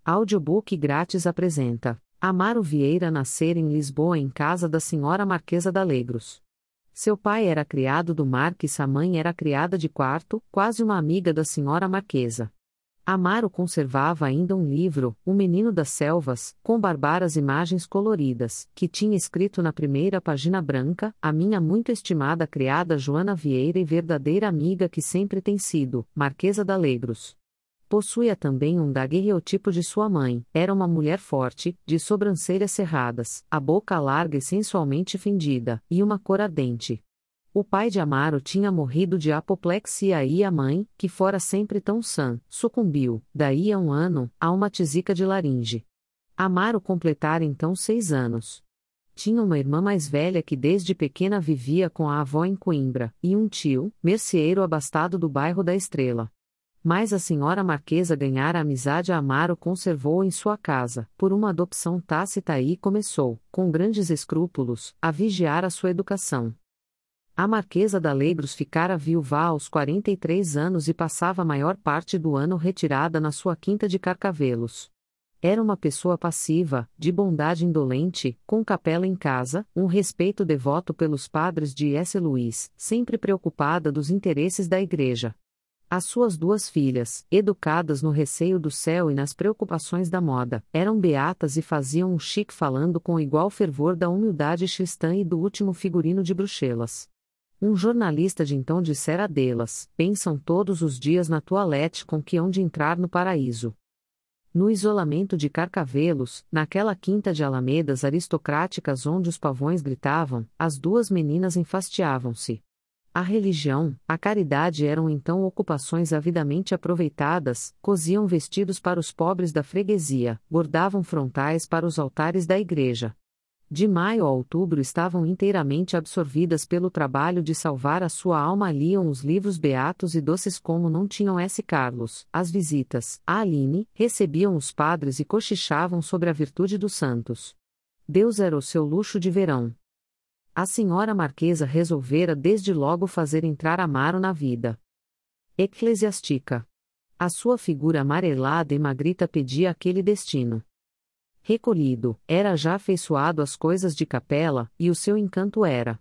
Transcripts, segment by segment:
Audiobook grátis apresenta: Amaro Vieira nascer em Lisboa em casa da senhora Marquesa d'Alegros. Seu pai era criado do mar e sua mãe era criada de quarto, quase uma amiga da senhora Marquesa. Amaro conservava ainda um livro, O Menino das Selvas, com barbaras imagens coloridas, que tinha escrito na primeira página branca: a minha muito estimada criada Joana Vieira e verdadeira amiga que sempre tem sido, Marquesa d'Alegros. Possuía também um daguerreotipo de sua mãe, era uma mulher forte, de sobrancelhas cerradas, a boca larga e sensualmente fendida, e uma cor ardente. O pai de Amaro tinha morrido de apoplexia e a mãe, que fora sempre tão sã, sucumbiu, daí a um ano, a uma tisica de laringe. Amaro completara então 6 anos. Tinha uma irmã mais velha que desde pequena vivia com a avó em Coimbra, e um tio, merceeiro abastado do bairro da Estrela. Mas a senhora Marquesa ganhara amizade a Amaro conservou em sua casa, por uma adopção tácita e começou, com grandes escrúpulos, a vigiar a sua educação. A Marquesa d'Alegros ficara viúva aos 43 anos e passava a maior parte do ano retirada na sua quinta de Carcavelos. Era uma pessoa passiva, de bondade indolente, com capela em casa, um respeito devoto pelos padres de S. Luís, sempre preocupada dos interesses da Igreja. As suas 2 filhas, educadas no receio do céu e nas preocupações da moda, eram beatas e faziam um chique falando com igual fervor da humildade cristã e do último figurino de Bruxelas. Um jornalista de então dissera delas: pensam todos os dias na toilette com que hão de entrar no paraíso. No isolamento de Carcavelos, naquela quinta de alamedas aristocráticas onde os pavões gritavam, as 2 meninas enfastiavam-se. A religião, a caridade eram então ocupações avidamente aproveitadas, cosiam vestidos para os pobres da freguesia, bordavam frontais para os altares da igreja. De maio a outubro estavam inteiramente absorvidas pelo trabalho de salvar a sua alma. Liam os livros beatos e doces como não tinham S. Carlos, as visitas, a Aline, recebiam os padres e cochichavam sobre a virtude dos santos. Deus era o seu luxo de verão. A senhora Marquesa resolvera desde logo fazer entrar Amaro na vida eclesiástica. A sua figura amarelada e magrita pedia aquele destino. Recolhido, era já afeiçoado às coisas de capela, e o seu encanto era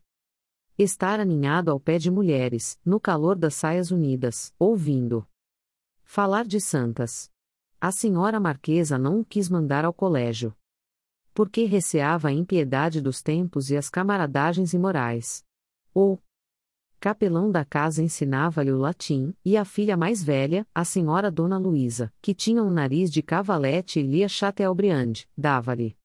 estar aninhado ao pé de mulheres, no calor das saias unidas, ouvindo falar de santas. A senhora Marquesa não o quis mandar ao colégio, porque receava a impiedade dos tempos e as camaradagens imorais. O capelão da casa ensinava-lhe o latim, e a filha mais velha, a senhora Dona Luísa, que tinha um nariz de cavalete e lia Chateaubriand, dava-lhe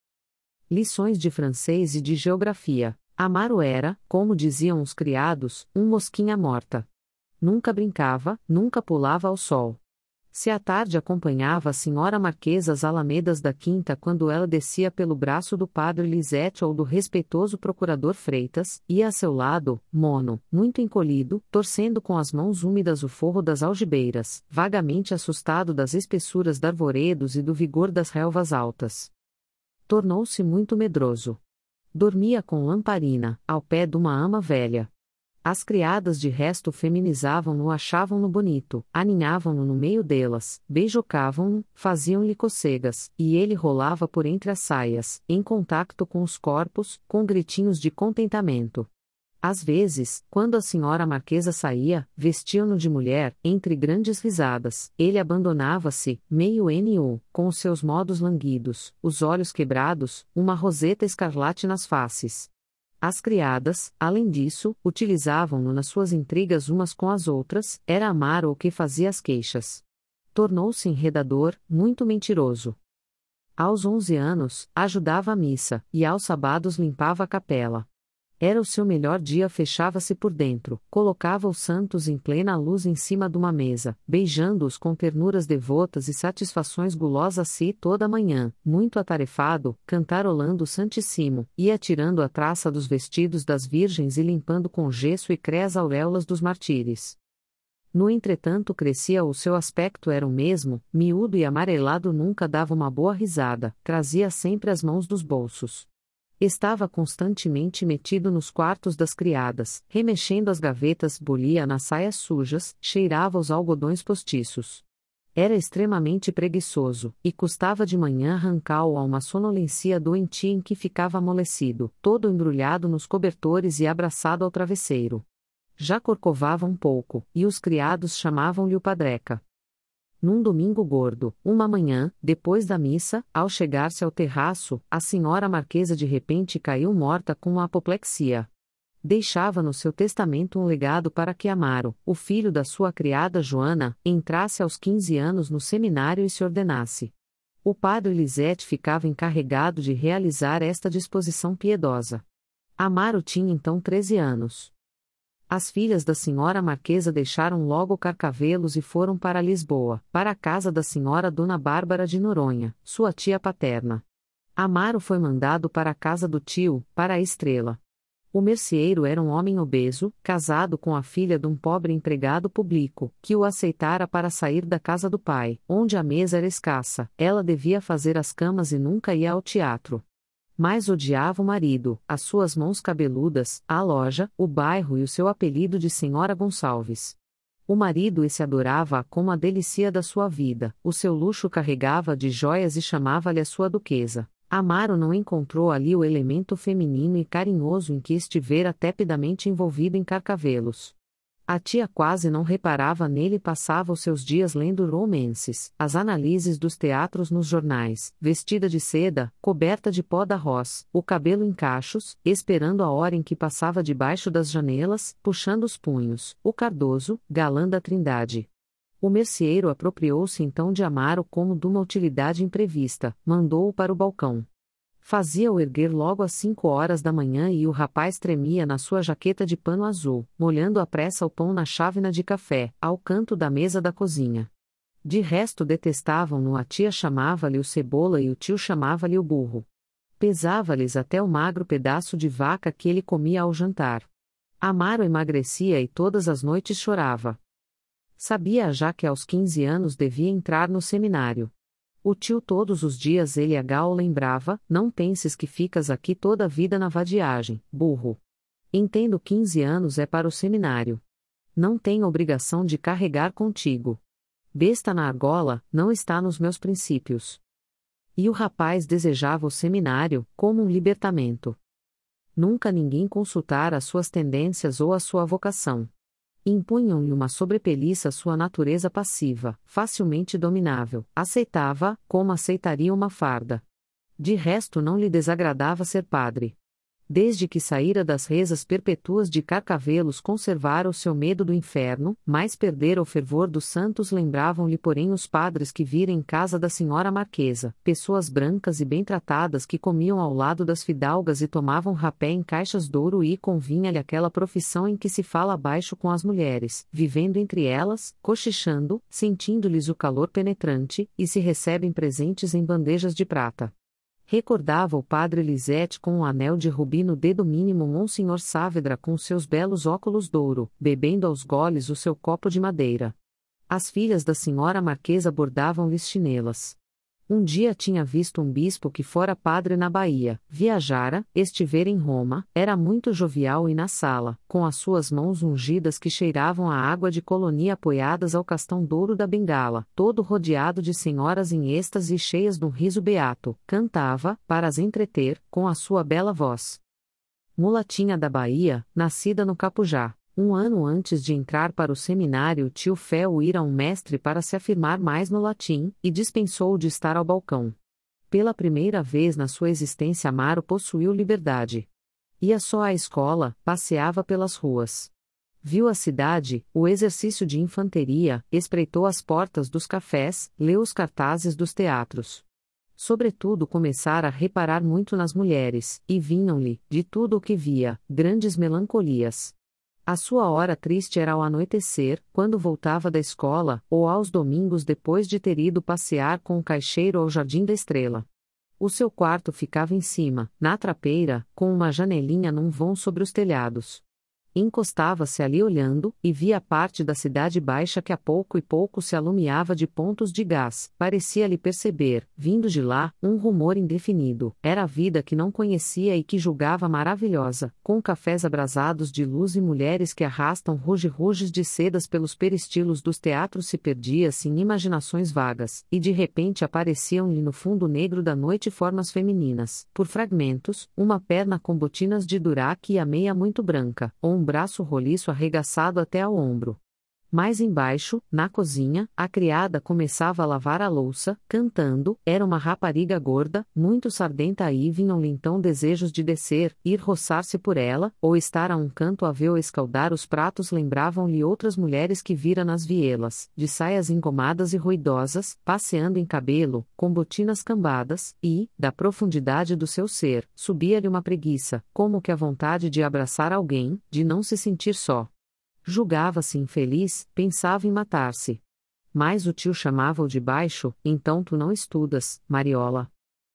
lições de francês e de geografia. Amaro era, como diziam os criados, um mosquinha morta. Nunca brincava, nunca pulava ao sol. Se à tarde acompanhava a senhora Marquesa às alamedas da quinta quando ela descia pelo braço do padre Lisete ou do respeitoso procurador Freitas, ia a seu lado, mono, muito encolhido, torcendo com as mãos úmidas o forro das algibeiras, vagamente assustado das espessuras de arvoredos e do vigor das relvas altas. Tornou-se muito medroso. Dormia com lamparina, ao pé de uma ama velha. As criadas de resto feminizavam-no, achavam-no bonito, aninhavam-no no meio delas, beijocavam-no, faziam-lhe cocegas, e ele rolava por entre as saias, em contacto com os corpos, com gritinhos de contentamento. Às vezes, quando a senhora Marquesa saía, vestiam-no de mulher, entre grandes risadas, ele abandonava-se, meio nu, com os seus modos languidos, os olhos quebrados, uma roseta escarlate nas faces. As criadas, além disso, utilizavam-no nas suas intrigas umas com as outras, era Amaro o que fazia as queixas. Tornou-se enredador, muito mentiroso. Aos 11 anos, ajudava a missa, e aos sábados limpava a capela. Era o seu melhor dia, fechava-se por dentro, colocava os santos em plena luz em cima de uma mesa, beijando-os com ternuras devotas e satisfações gulosas se toda a manhã, muito atarefado, cantarolando o Santíssimo, ia tirando a traça dos vestidos das virgens e limpando com gesso e cré as auréolas dos martírios. No entretanto crescia o seu aspecto era o mesmo, miúdo e amarelado, nunca dava uma boa risada, trazia sempre as mãos dos bolsos. Estava constantemente metido nos quartos das criadas, remexendo as gavetas, bolia nas saias sujas, cheirava os algodões postiços. Era extremamente preguiçoso, e custava de manhã arrancá-lo a uma sonolência doentia em que ficava amolecido, todo embrulhado nos cobertores e abraçado ao travesseiro. Já corcovava um pouco, e os criados chamavam-lhe o Padreca. Num domingo gordo, uma manhã, depois da missa, ao chegar-se ao terraço, a senhora Marquesa de repente caiu morta com uma apoplexia. Deixava no seu testamento um legado para que Amaro, o filho da sua criada Joana, entrasse aos 15 anos no seminário e se ordenasse. O padre Lisete ficava encarregado de realizar esta disposição piedosa. Amaro tinha então 13 anos. As filhas da senhora Marquesa deixaram logo Carcavelos e foram para Lisboa, para a casa da senhora Dona Bárbara de Noronha, sua tia paterna. Amaro foi mandado para a casa do tio, para a Estrela. O merceeiro era um homem obeso, casado com a filha de um pobre empregado público, que o aceitara para sair da casa do pai, onde a mesa era escassa, ela devia fazer as camas e nunca ia ao teatro. Mas odiava o marido, as suas mãos cabeludas, a loja, o bairro e o seu apelido de Senhora Gonçalves. O marido esse adorava-a como a delícia da sua vida, o seu luxo carregava de joias e chamava-lhe a sua duquesa. Amaro não encontrou ali o elemento feminino e carinhoso em que estivera tepidamente envolvido em Carcavelos. A tia quase não reparava nele e passava os seus dias lendo romances, as análises dos teatros nos jornais, vestida de seda, coberta de pó d'arroz, o cabelo em cachos, esperando a hora em que passava debaixo das janelas, puxando os punhos, o Cardoso, galã da Trindade. O merceeiro apropriou-se então de Amaro como de uma utilidade imprevista, mandou-o para o balcão. Fazia-o erguer logo às 5 horas da manhã e o rapaz tremia na sua jaqueta de pano azul, molhando à pressa o pão na chávena de café, ao canto da mesa da cozinha. De resto detestavam-no, a tia chamava-lhe o cebola e o tio chamava-lhe o burro. Pesava-lhes até o magro pedaço de vaca que ele comia ao jantar. Amaro emagrecia e todas as noites chorava. Sabia já que aos 15 anos devia entrar no seminário. O tio todos os dias ele o lembrava: não penses que ficas aqui toda a vida na vadiagem, burro. Entendo 15 anos é para o seminário. Não tenho obrigação de carregar contigo. Besta na argola, não está nos meus princípios. E o rapaz desejava o seminário, como um libertamento. Nunca ninguém consultara as suas tendências ou a sua vocação. Impunham-lhe uma sobrepeliça sua natureza passiva, facilmente dominável, aceitava, como aceitaria uma farda. De resto não lhe desagradava ser padre. Desde que saíra das rezas perpétuas de Carcavelos conservara o seu medo do inferno, mas perdera o fervor dos santos. Lembravam-lhe porém os padres que vira em casa da senhora Marquesa, pessoas brancas e bem tratadas que comiam ao lado das fidalgas e tomavam rapé em caixas de ouro, e convinha-lhe aquela profissão em que se fala baixo com as mulheres, vivendo entre elas, cochichando, sentindo-lhes o calor penetrante, e se recebem presentes em bandejas de prata. Recordava o padre Lisete com um anel de rubi no dedo mínimo Monsenhor Saavedra com seus belos óculos douro, bebendo aos goles o seu copo de madeira. As filhas da senhora Marquesa bordavam-lhes chinelas. Um dia tinha visto um bispo que fora padre na Bahia, viajara, estivera em Roma, era muito jovial e na sala, com as suas mãos ungidas que cheiravam a água de colonia apoiadas ao castão douro da bengala, todo rodeado de senhoras em êxtase e cheias de um riso beato, cantava, para as entreter, com a sua bela voz. Mulatinha da Bahia, nascida no Capujá. Um ano antes de entrar para o seminário, o tio Fel ira a um mestre para se afirmar mais no latim, e dispensou-o de estar ao balcão. Pela primeira vez na sua existência Amaro possuiu liberdade. Ia só à escola, passeava pelas ruas. Viu a cidade, o exercício de infantaria, espreitou as portas dos cafés, leu os cartazes dos teatros. Sobretudo começara a reparar muito nas mulheres, e vinham-lhe, de tudo o que via, grandes melancolias. A sua hora triste era ao anoitecer, quando voltava da escola, ou aos domingos depois de ter ido passear com o caixeiro ao Jardim da Estrela. O seu quarto ficava em cima, na trapeira, com uma janelinha num vão sobre os telhados. Encostava-se ali olhando, e via a parte da cidade baixa que a pouco e pouco se alumiava de pontos de gás. Parecia-lhe perceber, vindo de lá, um rumor indefinido. Era a vida que não conhecia e que julgava maravilhosa, com cafés abrasados de luz e mulheres que arrastam ruge-ruges de sedas pelos peristilos dos teatros. Se perdia-se em imaginações vagas, e de repente apareciam-lhe no fundo negro da noite formas femininas, por fragmentos, uma perna com botinas de duraque e a meia muito branca, ou um braço roliço arregaçado até ao ombro. Mais embaixo, na cozinha, a criada começava a lavar a louça, cantando. Era uma rapariga gorda, muito sardenta. Aí vinham-lhe então desejos de descer, ir roçar-se por ela, ou estar a um canto a ver ou escaldar os pratos. Lembravam-lhe outras mulheres que vira nas vielas, de saias engomadas e ruidosas, passeando em cabelo, com botinas cambadas, e, da profundidade do seu ser, subia-lhe uma preguiça, como que a vontade de abraçar alguém, de não se sentir só. Julgava-se infeliz, pensava em matar-se. Mas o tio chamava-o de baixo: então tu não estudas, Mariola.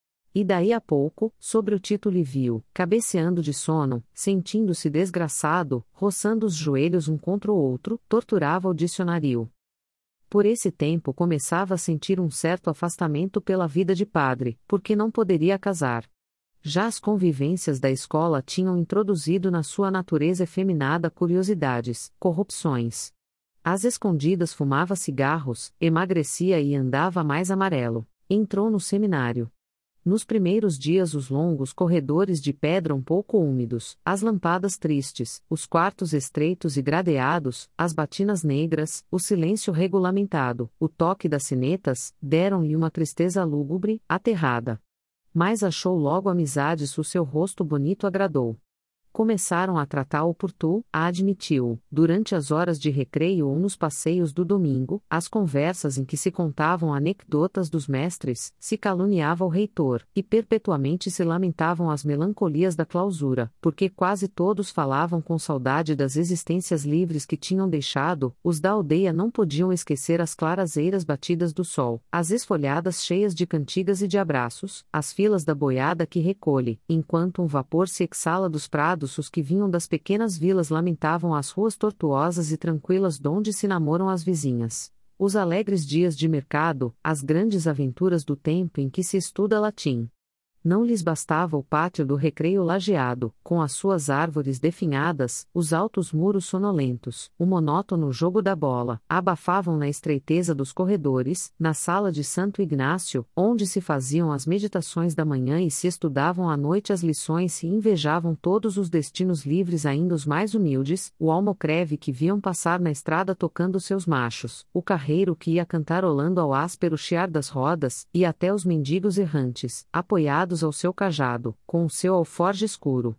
E daí a pouco, sobre o Tito lhe viu, cabeceando de sono, sentindo-se desgraçado, roçando os joelhos um contra o outro, torturava o dicionário. Por esse tempo começava a sentir um certo afastamento pela vida de padre, porque não poderia casar. Já as convivências da escola tinham introduzido na sua natureza efeminada curiosidades, corrupções. Às escondidas fumava cigarros, emagrecia e andava mais amarelo. Entrou no seminário. Nos primeiros dias os longos corredores de pedra um pouco úmidos, as lampadas tristes, os quartos estreitos e gradeados, as batinas negras, o silêncio regulamentado, o toque das sinetas, deram-lhe uma tristeza lúgubre, aterrada. Mas achou logo amizades, o seu rosto bonito agradou. Começaram a tratá-o por tu, a admitiu, durante as horas de recreio ou nos passeios do domingo, as conversas em que se contavam anedotas dos mestres, se caluniava o reitor, e perpetuamente se lamentavam as melancolias da clausura, porque quase todos falavam com saudade das existências livres que tinham deixado. Os da aldeia não podiam esquecer as claras eiras batidas do sol, as esfolhadas cheias de cantigas e de abraços, as filas da boiada que recolhe, enquanto um vapor se exala dos prados. Os que vinham das pequenas vilas lamentavam as ruas tortuosas e tranquilas donde se namoram as vizinhas, os alegres dias de mercado, as grandes aventuras do tempo em que se estuda latim. Não lhes bastava o pátio do recreio lajeado, com as suas árvores definhadas, os altos muros sonolentos, o monótono jogo da bola, abafavam na estreiteza dos corredores, na sala de Santo Ignácio, onde se faziam as meditações da manhã e se estudavam à noite as lições. Se invejavam todos os destinos livres, ainda os mais humildes, o almocreve que viam passar na estrada tocando seus machos, o carreiro que ia cantarolando ao áspero chiar das rodas, e até os mendigos errantes, apoiados ao seu cajado, com o seu alforje escuro.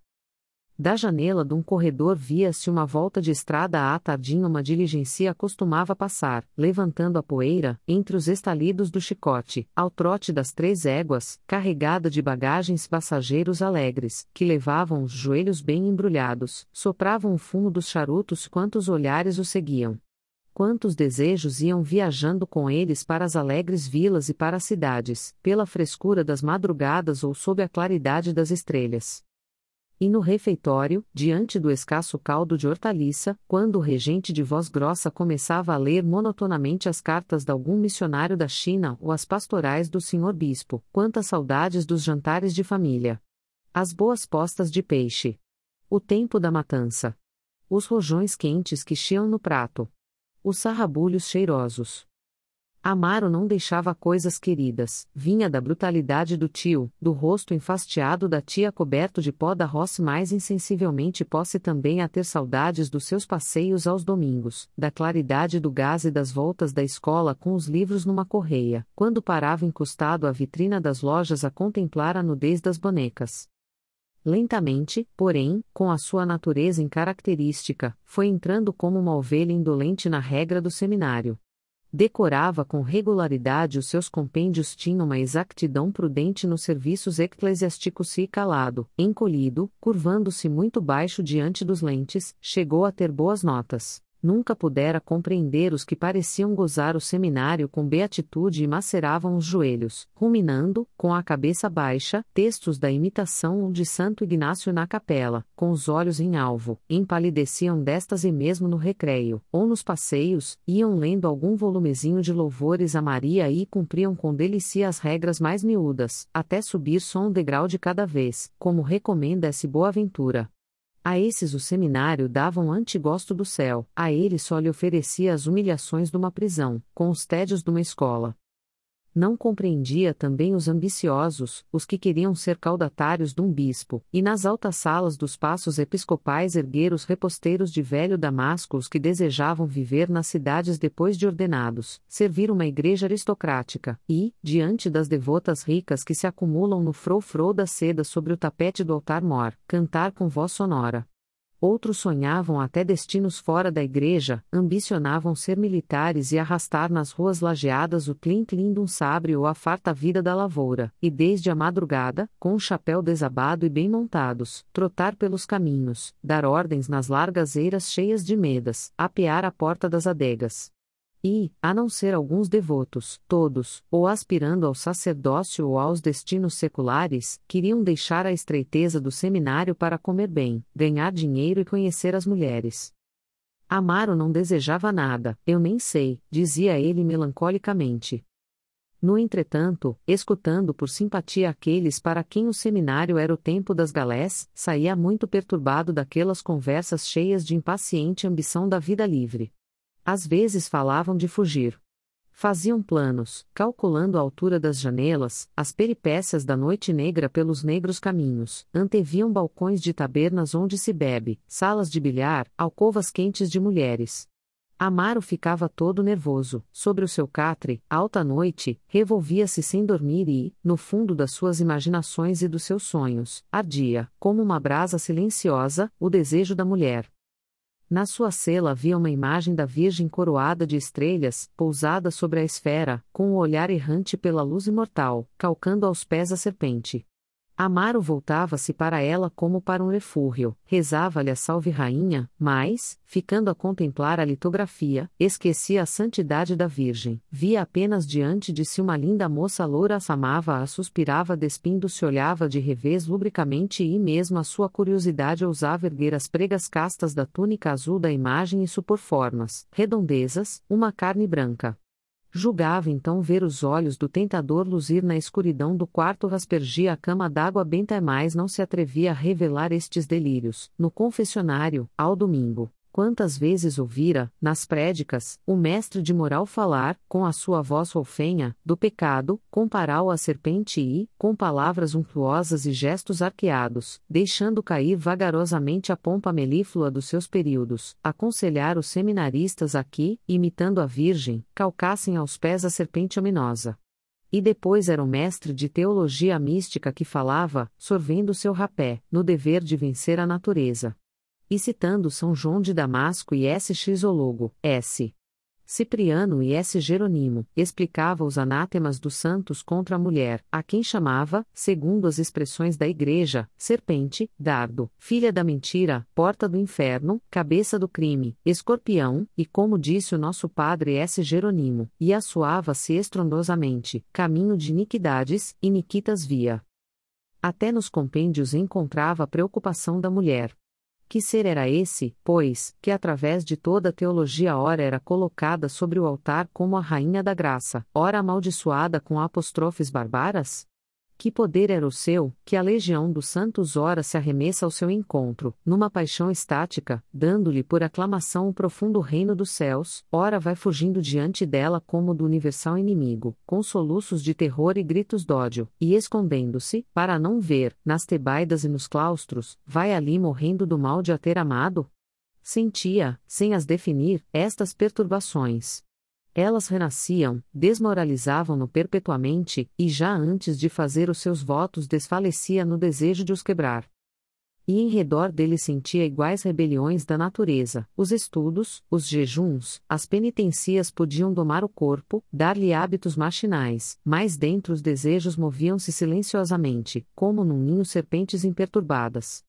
Da janela de um corredor via-se uma volta de estrada. À tardinha uma diligencia costumava passar, levantando a poeira, entre os estalidos do chicote, ao trote das 3 éguas, carregada de bagagens. Passageiros alegres, que levavam os joelhos bem embrulhados, sopravam o fumo dos charutos. Quantos olhares o seguiam! Quantos desejos iam viajando com eles para as alegres vilas e para as cidades, pela frescura das madrugadas ou sob a claridade das estrelas. E no refeitório, diante do escasso caldo de hortaliça, quando o regente de voz grossa começava a ler monotonamente as cartas de algum missionário da China ou as pastorais do senhor bispo, quantas saudades dos jantares de família! As boas postas de peixe! O tempo da matança! Os rojões quentes que chiam no prato! Os sarrabulhos cheirosos. Amaro não deixava coisas queridas, vinha da brutalidade do tio, do rosto enfastiado da tia coberto de pó da roça. Mais insensivelmente posse também a ter saudades dos seus passeios aos domingos, da claridade do gás e das voltas da escola com os livros numa correia, quando parava encostado à vitrina das lojas a contemplar a nudez das bonecas. Lentamente, porém, com a sua natureza incaracterística, foi entrando como uma ovelha indolente na regra do seminário. Decorava com regularidade os seus compêndios, tinha uma exactidão prudente nos serviços eclesiásticos e calado, encolhido, curvando-se muito baixo diante dos lentes, chegou a ter boas notas. Nunca pudera compreender os que pareciam gozar o seminário com beatitude e maceravam os joelhos, ruminando, com a cabeça baixa, textos da imitação de Santo Ignácio na capela, com os olhos em alvo, empalideciam destas e mesmo no recreio, ou nos passeios, iam lendo algum volumezinho de louvores a Maria e cumpriam com delícia as regras mais miúdas, até subir só um degrau de cada vez, como recomenda esse Boaventura. A esses o seminário dava um antigosto do céu, a ele só lhe oferecia as humilhações de uma prisão, com os tédios de uma escola. Não compreendia também os ambiciosos, os que queriam ser caudatários de um bispo, e nas altas salas dos passos episcopais erguer os reposteiros de velho Damasco os que desejavam viver nas cidades depois de ordenados, servir uma igreja aristocrática, e, diante das devotas ricas que se acumulam no frou-frou da seda sobre o tapete do altar-mor, cantar com voz sonora. Outros sonhavam até destinos fora da igreja, ambicionavam ser militares e arrastar nas ruas lajeadas o tlim-tlim de um sabre ou a farta vida da lavoura, e desde a madrugada, com o chapéu desabado e bem montados, trotar pelos caminhos, dar ordens nas largas eiras cheias de medas, apear a porta das adegas. E, a não ser alguns devotos, todos, ou aspirando ao sacerdócio ou aos destinos seculares, queriam deixar a estreiteza do seminário para comer bem, ganhar dinheiro e conhecer as mulheres. Amaro não desejava nada, eu nem sei, dizia ele melancolicamente. No entretanto, escutando por simpatia aqueles para quem o seminário era o tempo das galés, saía muito perturbado daquelas conversas cheias de impaciente ambição da vida livre. Às vezes falavam de fugir. Faziam planos, calculando a altura das janelas, as peripécias da noite negra pelos negros caminhos, anteviam balcões de tabernas onde se bebe, salas de bilhar, alcovas quentes de mulheres. Amaro ficava todo nervoso, sobre o seu catre, alta noite, revolvia-se sem dormir e, no fundo das suas imaginações e dos seus sonhos, ardia, como uma brasa silenciosa, o desejo da mulher. Na sua cela havia uma imagem da Virgem coroada de estrelas, pousada sobre a esfera, com o olhar errante pela luz imortal, calcando aos pés a serpente. Amaro voltava-se para ela como para um refúgio, rezava-lhe a salve rainha, mas, ficando a contemplar a litografia, esquecia a santidade da Virgem, via apenas diante de si uma linda moça loura, amava-a, suspirava despindo-se, olhava de revés lubricamente e mesmo a sua curiosidade ousava erguer as pregas castas da túnica azul da imagem e supor formas, redondezas, uma carne branca. Julgava então ver os olhos do tentador luzir na escuridão do quarto, aspergia a cama d'água benta, mas não se atrevia a revelar estes delírios. No confessionário, ao domingo, quantas vezes ouvira, nas prédicas, o mestre de moral falar, com a sua voz rolfenha, do pecado, compará-o à serpente e, com palavras untuosas e gestos arqueados, deixando cair vagarosamente a pompa melíflua dos seus períodos, aconselhar os seminaristas a que, imitando a Virgem, calcassem aos pés a serpente ominosa. E depois era o mestre de teologia mística que falava, sorvendo seu rapé, no dever de vencer a natureza. E citando São João de Damasco e S. Xologo, S. Cipriano e S. Jerônimo, explicava os anátemas dos santos contra a mulher, a quem chamava, segundo as expressões da Igreja, serpente, dardo, filha da mentira, porta do inferno, cabeça do crime, escorpião, e como disse o nosso padre S. Jerônimo, e assoava-se estrondosamente, caminho de iniquidades, iniquitas via. Até nos compêndios encontrava a preocupação da mulher. Que ser era esse, pois, que através de toda a teologia ora era colocada sobre o altar como a rainha da graça, ora amaldiçoada com apostrofes barbaras? Que poder era o seu, que a legião dos santos ora se arremessa ao seu encontro, numa paixão estática, dando-lhe por aclamação o profundo reino dos céus, ora vai fugindo diante dela como do universal inimigo, com soluços de terror e gritos d'ódio, e escondendo-se, para não ver, nas tebaidas e nos claustros, vai ali morrendo do mal de a ter amado? Sentia, sem as definir, estas perturbações. Elas renasciam, desmoralizavam-no perpetuamente, e já antes de fazer os seus votos desfalecia no desejo de os quebrar. E em redor dele sentia iguais rebeliões da natureza, os estudos, os jejuns, as penitencias podiam domar o corpo, dar-lhe hábitos machinais, mas dentro os desejos moviam-se silenciosamente, como num ninho serpentes imperturbadas.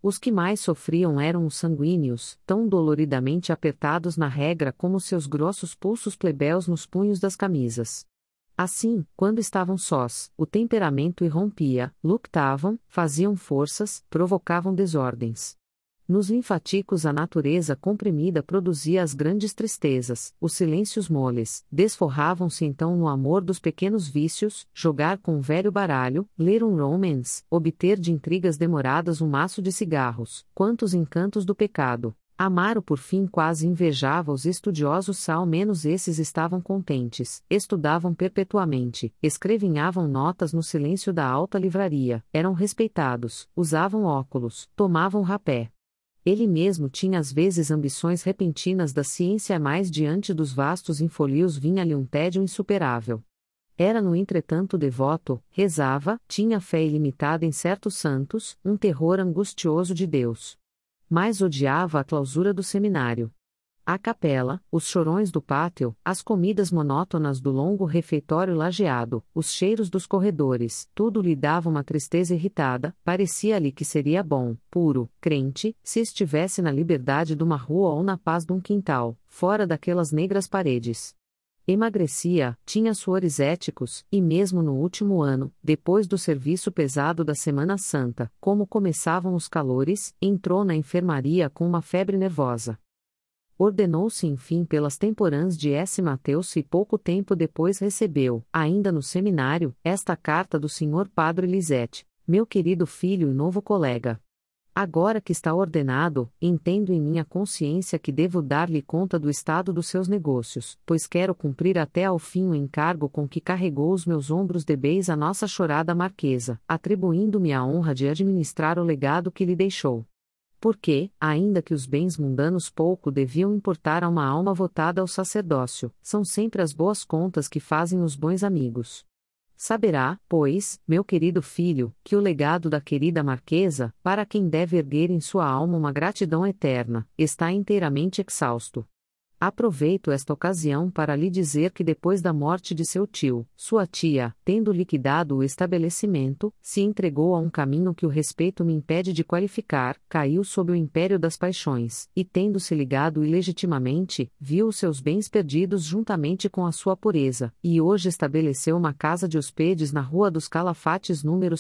Os que mais sofriam eram os sanguíneos, tão doloridamente apertados na regra como seus grossos pulsos plebeus nos punhos das camisas. Assim, quando estavam sós, o temperamento irrompia, luctavam, faziam forças, provocavam desordens. Nos linfáticos a natureza comprimida produzia as grandes tristezas, os silêncios moles, desforravam-se então no amor dos pequenos vícios, jogar com um velho baralho, ler um romance, obter de intrigas demoradas um maço de cigarros, quantos encantos do pecado. Amaro por fim quase invejava os estudiosos, ao menos esses estavam contentes, estudavam perpetuamente, escrevinhavam notas no silêncio da alta livraria, eram respeitados, usavam óculos, tomavam rapé. Ele mesmo tinha às vezes ambições repentinas da ciência, mas diante dos vastos infolios vinha-lhe um tédio insuperável. Era no entretanto devoto, rezava, tinha fé ilimitada em certos santos, um terror angustioso de Deus. Mas odiava a clausura do seminário. A capela, os chorões do pátio, as comidas monótonas do longo refeitório lajeado, os cheiros dos corredores, tudo lhe dava uma tristeza irritada. Parecia-lhe que seria bom, puro, crente, se estivesse na liberdade de uma rua ou na paz de um quintal, fora daquelas negras paredes. Emagrecia, tinha suores éticos, e mesmo no último ano, depois do serviço pesado da Semana Santa, como começavam os calores, entrou na enfermaria com uma febre nervosa. Ordenou-se enfim pelas temporãs de S. Mateus e pouco tempo depois recebeu, ainda no seminário, esta carta do Sr. Padre Lisette: meu querido filho e novo colega. Agora que está ordenado, entendo em minha consciência que devo dar-lhe conta do estado dos seus negócios, pois quero cumprir até ao fim o encargo com que carregou os meus ombros debeis a nossa chorada marquesa, atribuindo-me a honra de administrar o legado que lhe deixou. Porque, ainda que os bens mundanos pouco deviam importar a uma alma votada ao sacerdócio, são sempre as boas contas que fazem os bons amigos. Saberá, pois, meu querido filho, que o legado da querida Marquesa, para quem deve erguer em sua alma uma gratidão eterna, está inteiramente exausto. Aproveito esta ocasião para lhe dizer que depois da morte de seu tio, sua tia, tendo liquidado o estabelecimento, se entregou a um caminho que o respeito me impede de qualificar, caiu sob o império das paixões, e tendo-se ligado ilegitimamente, viu os seus bens perdidos juntamente com a sua pureza, e hoje estabeleceu uma casa de hospedes na Rua dos Calafates número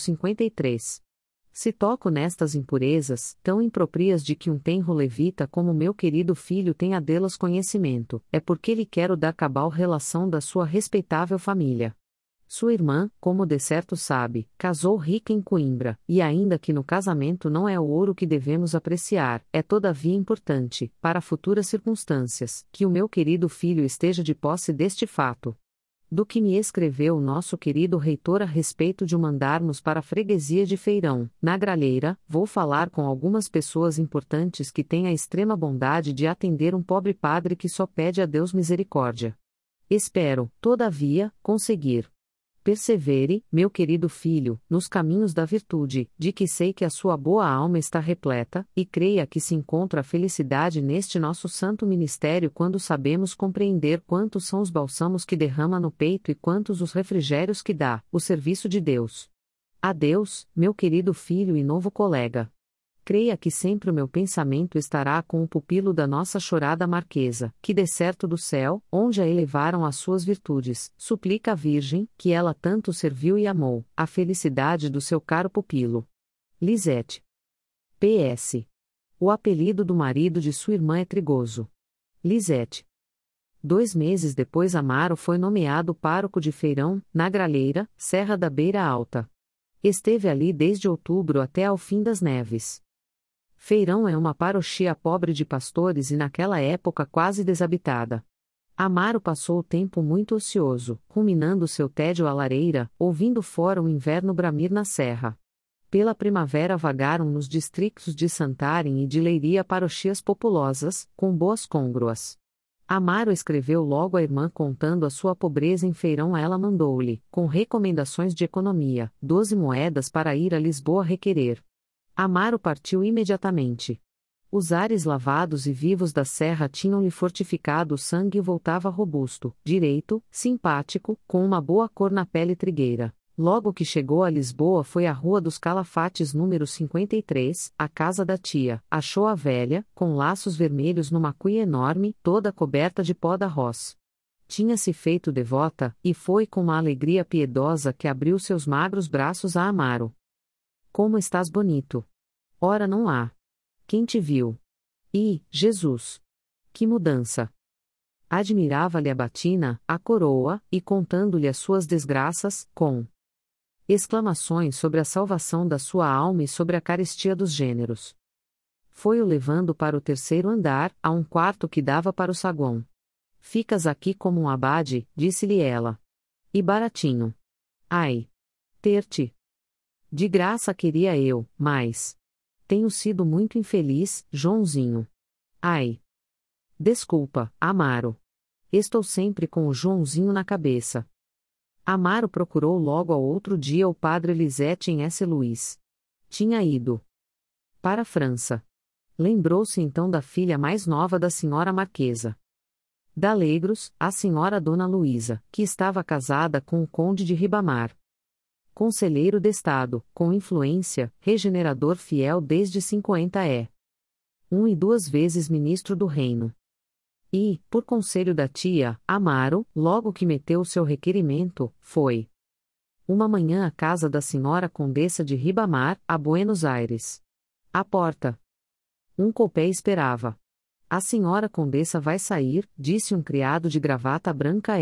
53. Se toco nestas impurezas, tão improprias de que um tenro levita como meu querido filho tenha delas conhecimento, é porque lhe quero dar cabal relação da sua respeitável família. Sua irmã, como de certo sabe, casou rica em Coimbra, e ainda que no casamento não é o ouro que devemos apreciar, é todavia importante, para futuras circunstâncias, que o meu querido filho esteja de posse deste fato. Do que me escreveu o nosso querido reitor a respeito de o mandarmos para a freguesia de Feirão, na Gralheira, vou falar com algumas pessoas importantes que têm a extrema bondade de atender um pobre padre que só pede a Deus misericórdia. Espero, todavia, conseguir. Persevere, meu querido filho, nos caminhos da virtude, de que sei que a sua boa alma está repleta, e creia que se encontra a felicidade neste nosso santo ministério quando sabemos compreender quantos são os bálsamos que derrama no peito e quantos os refrigérios que dá, o serviço de Deus. Adeus, meu querido filho e novo colega. Creia que sempre o meu pensamento estará com o pupilo da nossa chorada Marquesa, que de certo do céu, onde a elevaram as suas virtudes, suplica a Virgem, que ela tanto serviu e amou, a felicidade do seu caro pupilo. Lisette. P.S. O apelido do marido de sua irmã é Trigoso. Lisette. 2 meses depois Amaro foi nomeado pároco de Feirão, na Gralheira, Serra da Beira Alta. Esteve ali desde outubro até ao fim das neves. Feirão é uma paróquia pobre de pastores e naquela época quase desabitada. Amaro passou o tempo muito ocioso, ruminando seu tédio à lareira, ouvindo fora o inverno bramir na serra. Pela primavera vagaram nos distritos de Santarém e de Leiria paróquias populosas, com boas côngruas. Amaro escreveu logo à irmã contando a sua pobreza em Feirão. Ela mandou-lhe, com recomendações de economia, 12 moedas para ir a Lisboa requerer. Amaro partiu imediatamente. Os ares lavados e vivos da serra tinham-lhe fortificado o sangue e voltava robusto, direito, simpático, com uma boa cor na pele trigueira. Logo que chegou a Lisboa foi à Rua dos Calafates número 53, a casa da tia, achou a velha, com laços vermelhos numa cuia enorme, toda coberta de pó d'arroz. Tinha-se feito devota, e foi com uma alegria piedosa que abriu seus magros braços a Amaro. Como estás bonito! Ora não há. Quem te viu? E, Jesus! Que mudança! Admirava-lhe a batina, a coroa, e contando-lhe as suas desgraças, com exclamações sobre a salvação da sua alma e sobre a carestia dos gêneros. Foi-o levando para o terceiro andar, a um quarto que dava para o saguão. Ficas aqui como um abade, disse-lhe ela. E baratinho. Ai! Ter-te! De graça queria eu, mas tenho sido muito infeliz, Joãozinho. Ai! Desculpa, Amaro. Estou sempre com o Joãozinho na cabeça. Amaro procurou logo ao outro dia o padre Elisete em S. Luís. Tinha ido para a França. Lembrou-se então da filha mais nova da senhora Marquesa d'Alegros, a senhora Dona Luísa, que estava casada com o conde de Ribamar. Conselheiro de Estado, com influência, regenerador fiel desde 50 e 2 vezes ministro do reino. E, por conselho da tia, Amaro, logo que meteu o seu requerimento, foi uma manhã à casa da senhora Condessa de Ribamar, a Buenos Aires. À porta. Um coupé esperava. A senhora Condessa vai sair, disse um criado de gravata branca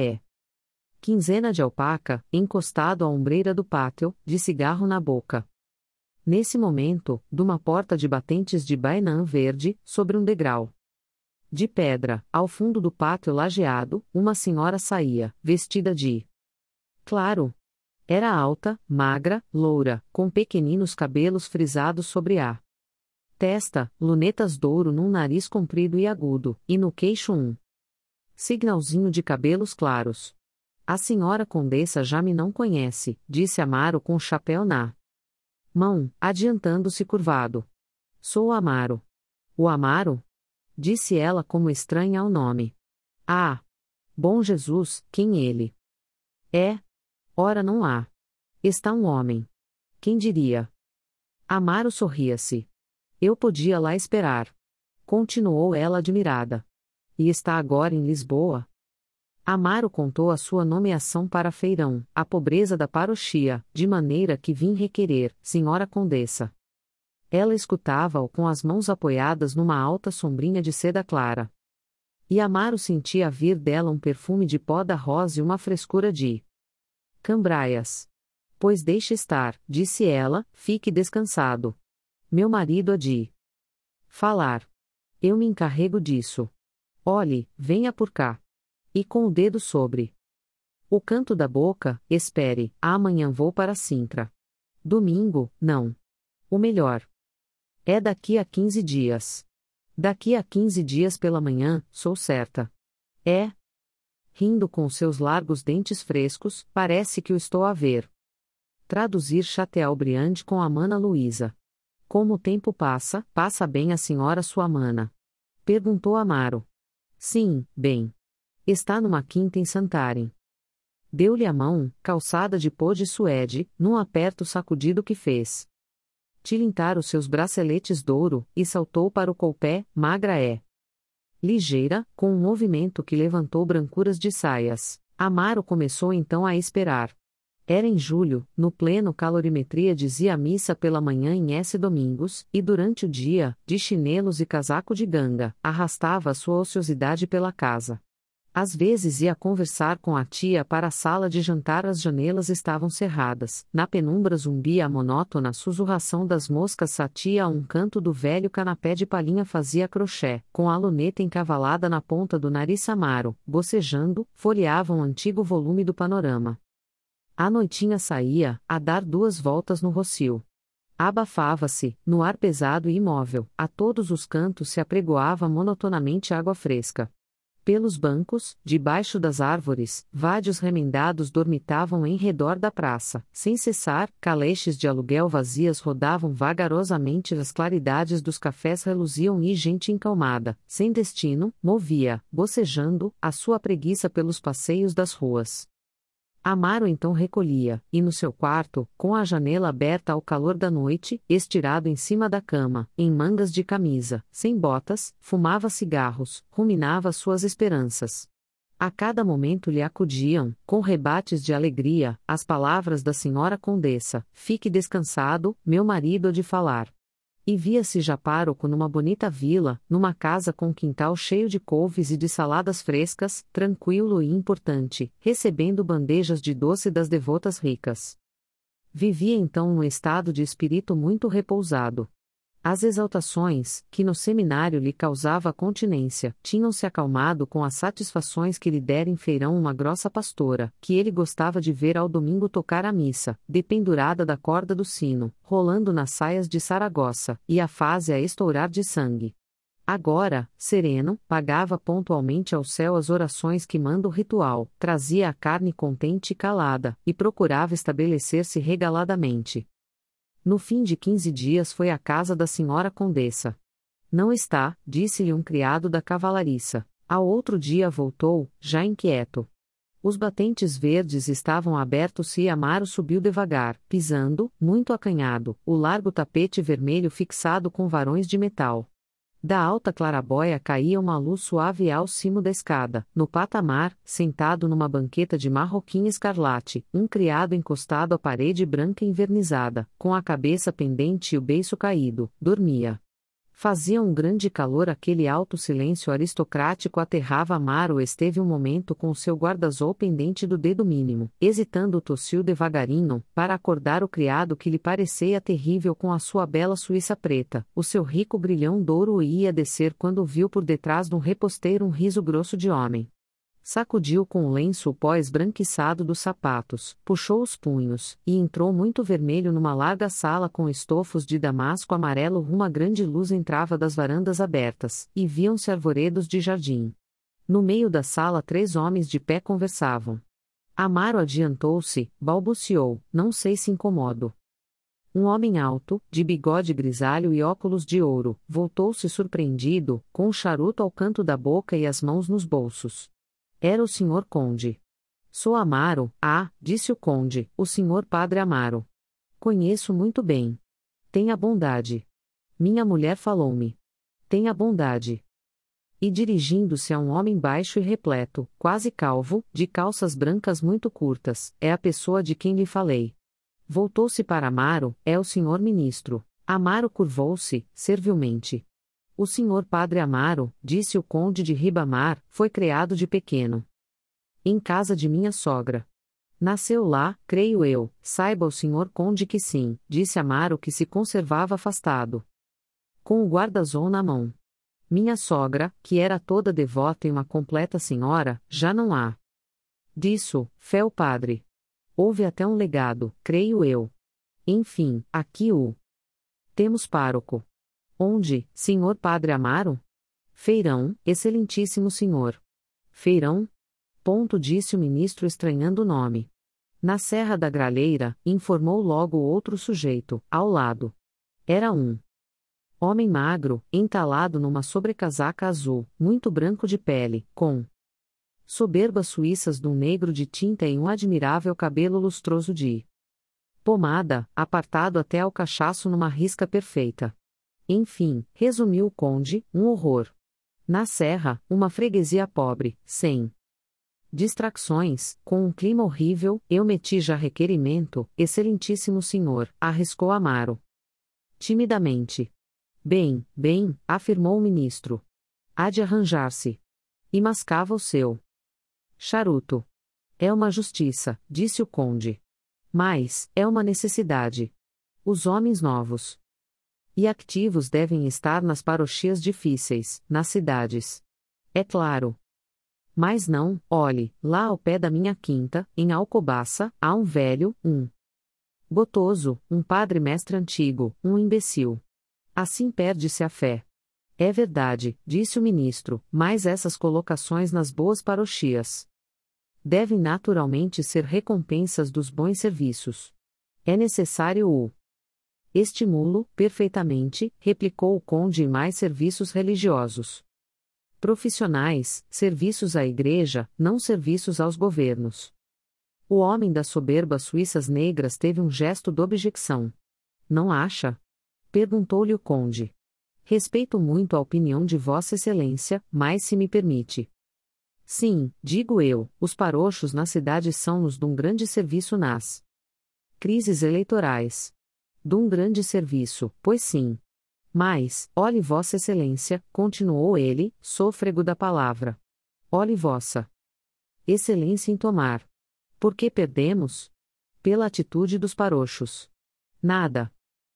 quinzena de alpaca, encostado à ombreira do pátio, de cigarro na boca. Nesse momento, de uma porta de batentes de bainã verde, sobre um degrau de pedra, ao fundo do pátio lajeado, uma senhora saía, vestida de claro. Era alta, magra, loura, com pequeninos cabelos frisados sobre a testa, lunetas de ouro num nariz comprido e agudo, e no queixo um signalzinho de cabelos claros. A senhora Condessa já me não conhece, disse Amaro com o chapéu na mão, adiantando-se curvado. Sou Amaro. O Amaro? Disse ela como estranha ao nome. Ah! Bom Jesus, quem ele? É? Ora não há. Está um homem. Quem diria? Amaro sorria-se. Eu podia lá esperar. Continuou ela admirada. E está agora em Lisboa? Amaro contou a sua nomeação para feirão, a pobreza da parochia, de maneira que vim requerer, senhora Condessa. Ela escutava-o com as mãos apoiadas numa alta sombrinha de seda clara. E Amaro sentia vir dela um perfume de pó d'arroz e uma frescura de cambraias. Pois deixe estar, disse ela, fique descansado. Meu marido há de falar. Eu me encarrego disso. Olhe, venha por cá. E com o dedo sobre o canto da boca, espere, amanhã vou para Sintra. Domingo, não. O melhor é daqui a 15 dias. Daqui a 15 dias pela manhã, sou certa. É? Rindo com seus largos dentes frescos, parece que o estou a ver. Traduzir Chateaubriand com a mana Luísa. Como o tempo passa, passa bem a senhora sua mana? Perguntou Amaro. Sim, bem. Está numa quinta em Santarém. Deu-lhe a mão, calçada de pó de suede, num aperto sacudido que fez tilintar os seus braceletes de ouro, e saltou para o coupé, magra ligeira, com um movimento que levantou brancuras de saias. Amaro começou então a esperar. Era em julho, no pleno calorimetria dizia a missa pela manhã em S. Domingos, e durante o dia, de chinelos e casaco de ganga, arrastava a sua ociosidade pela casa. Às vezes ia conversar com a tia para a sala de jantar, as janelas estavam cerradas, na penumbra zumbia a monótona sussurração das moscas, a tia a um canto do velho canapé de palhinha fazia crochê, com a luneta encavalada na ponta do nariz. Amaro, bocejando, folheava um antigo volume do Panorama. A noitinha saía, a dar 2 voltas no rocio. Abafava-se, no ar pesado e imóvel, a todos os cantos se apregoava monotonamente água fresca. Pelos bancos, debaixo das árvores, vádios remendados dormitavam em redor da praça. Sem cessar, caleches de aluguel vazias rodavam vagarosamente, as claridades dos cafés reluziam e gente encalmada, sem destino, movia, bocejando, a sua preguiça pelos passeios das ruas. Amaro então recolhia, e no seu quarto, com a janela aberta ao calor da noite, estirado em cima da cama, em mangas de camisa, sem botas, fumava cigarros, ruminava suas esperanças. A cada momento lhe acudiam, com rebates de alegria, as palavras da senhora condessa: fique descansado, meu marido há de falar. E via-se já pároco numa bonita vila, numa casa com um quintal cheio de couves e de saladas frescas, tranquilo e importante, recebendo bandejas de doce das devotas ricas. Vivia então num estado de espírito muito repousado. As exaltações, que no seminário lhe causava continência, tinham-se acalmado com as satisfações que lhe dera em feirão uma grossa pastora, que ele gostava de ver ao domingo tocar a missa, dependurada da corda do sino, rolando nas saias de Saragossa, e a fase a estourar de sangue. Agora, sereno, pagava pontualmente ao céu as orações que manda o ritual, trazia a carne contente e calada, e procurava estabelecer-se regaladamente. No fim de 15 dias foi à casa da senhora condessa. Não está, disse-lhe um criado da cavalariça. Ao outro dia voltou, já inquieto. Os batentes verdes estavam abertos e Amaro subiu devagar, pisando, muito acanhado, o largo tapete vermelho fixado com varões de metal. Da alta clarabóia caía uma luz suave ao cimo da escada. No patamar, sentado numa banqueta de marroquim escarlate, um criado encostado à parede branca envernizada, com a cabeça pendente e o beiço caído, dormia. Fazia um grande calor, aquele alto silêncio aristocrático aterrava Amaro. Esteve um momento com o seu guarda-sol pendente do dedo mínimo, hesitando, tossiu devagarinho, para acordar o criado que lhe parecia terrível com a sua bela suíça preta, o seu rico grilhão douro, e ia descer quando viu por detrás de um reposteiro um riso grosso de homem. Sacudiu com o lenço o pó esbranquiçado dos sapatos, puxou os punhos, e entrou muito vermelho numa larga sala com estofos de damasco amarelo. Uma grande luz entrava das varandas abertas, e viam-se arvoredos de jardim. No meio da sala 3 homens de pé conversavam. Amaro adiantou-se, balbuciou: não sei se incomodo. Um homem alto, de bigode grisalho e óculos de ouro, voltou-se surpreendido, com um charuto ao canto da boca e as mãos nos bolsos. Era o senhor Conde. Sou Amaro, disse o Conde, o senhor Padre Amaro. Conheço muito bem. Tenha bondade. Minha mulher falou-me. Tenha bondade. E dirigindo-se a um homem baixo e repleto, quase calvo, de calças brancas muito curtas: é a pessoa de quem lhe falei. Voltou-se para Amaro: é o senhor ministro. Amaro curvou-se, servilmente. O senhor Padre Amaro, disse o conde de Ribamar, foi criado de pequeno em casa de minha sogra. Nasceu lá, creio eu. Saiba o senhor conde que sim, disse Amaro, que se conservava afastado, com o guarda-sol na mão. Minha sogra, que era toda devota e uma completa senhora, já não há. Disso, fé o padre. Houve até um legado, creio eu. Enfim, aqui temos pároco. Onde, senhor Padre Amaro? Feirão, excelentíssimo senhor. Feirão? Disse o ministro estranhando o nome. Na Serra da Gralheira, informou logo o outro sujeito, ao lado. Era um homem magro, entalado numa sobrecasaca azul, muito branco de pele, com soberbas suíças de um negro de tinta e um admirável cabelo lustroso de pomada, apartado até ao cachaço numa risca perfeita. Enfim, resumiu o conde, um horror. Na serra, uma freguesia pobre, sem distrações, com um clima horrível. Eu meti já requerimento, excelentíssimo senhor, arriscou Amaro timidamente. Bem, afirmou o ministro. Há de arranjar-se. E mascava o seu charuto. É uma justiça, disse o conde. Mas, é uma necessidade. Os homens novos e ativos devem estar nas paroquias difíceis, nas cidades. É claro. Mas não, olhe, lá ao pé da minha quinta, em Alcobaça, há um velho, um gotoso, um padre-mestre antigo, um imbecil. Assim perde-se a fé. É verdade, disse o ministro, mas essas colocações nas boas paroquias devem naturalmente ser recompensas dos bons serviços. É necessário o estimulo, perfeitamente, replicou o conde, e mais serviços religiosos. Profissionais, serviços à igreja, não serviços aos governos. O homem das soberbas suíças negras teve um gesto de objeção. Não acha? Perguntou-lhe o conde. Respeito muito a opinião de Vossa Excelência, mas se me permite. Sim, digo eu, os parochos na cidade são-nos de um grande serviço nas crises eleitorais. De um grande serviço, pois sim. Mas, olhe Vossa Excelência, continuou ele, sôfrego da palavra. Olhe Vossa Excelência em tomar. Por que perdemos? Pela atitude dos parochos. Nada